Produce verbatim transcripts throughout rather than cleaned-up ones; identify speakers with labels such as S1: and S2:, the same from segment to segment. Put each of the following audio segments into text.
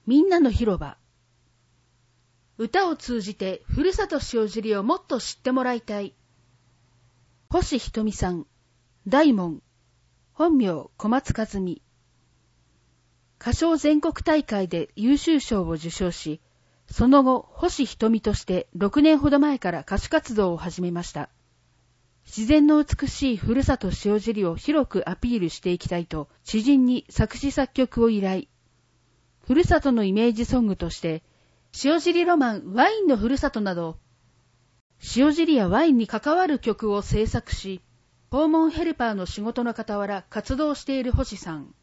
S1: みんなの広場。歌を通じてふるさと塩尻をもっと知ってもらいたい。星ひとみさん、大門、本名小松和美。歌唱全国大会で優秀賞を受賞し、その後、星ひとみとしてろくねんほど前から歌手活動を始めました。自然の美しいふるさと塩尻を広くアピールしていきたいと、知人に作詞作曲を依頼。ふるさとのイメージソングとして、塩尻ロマン、ワインのふるさとなど、塩尻やワインに関わる曲を制作し、訪問ヘルパーの仕事の傍ら活動している星さん。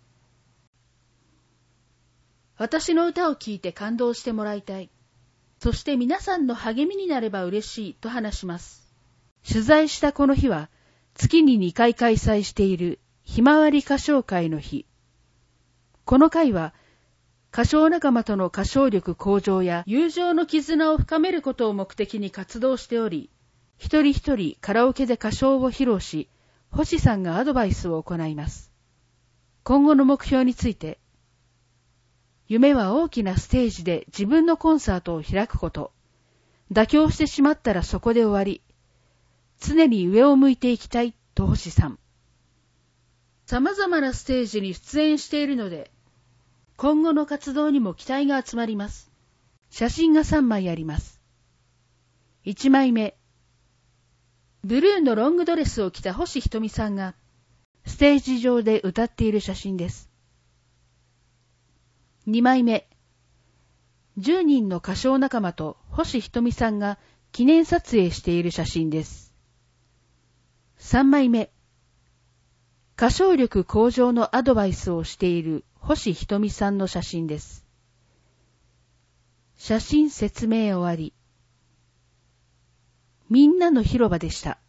S1: 私の歌を聴いて感動してもらいたい。そして皆さんの励みになれば嬉しいと話します。取材したこの日は、月ににかい開催しているひまわり歌唱会の日。この会は、歌唱仲間との歌唱力向上や友情の絆を深めることを目的に活動しており、一人一人カラオケで歌唱を披露し、星さんがアドバイスを行います。今後の目標について、夢は大きなステージで自分のコンサートを開くこと。妥協してしまったらそこで終わり。常に上を向いていきたいと星さん。様々なステージに出演しているので、今後の活動にも期待が集まります。写真がさんまいあります。いちまいめ。ブルーのロングドレスを着た星ひとみさんが、ステージ上で歌っている写真です。にまいめ。じゅうにんの歌唱仲間と星ひとみさんが記念撮影している写真です。さんまいめ。歌唱力向上のアドバイスをしている星ひとみさんの写真です。写真説明終わり。みんなの広場でした。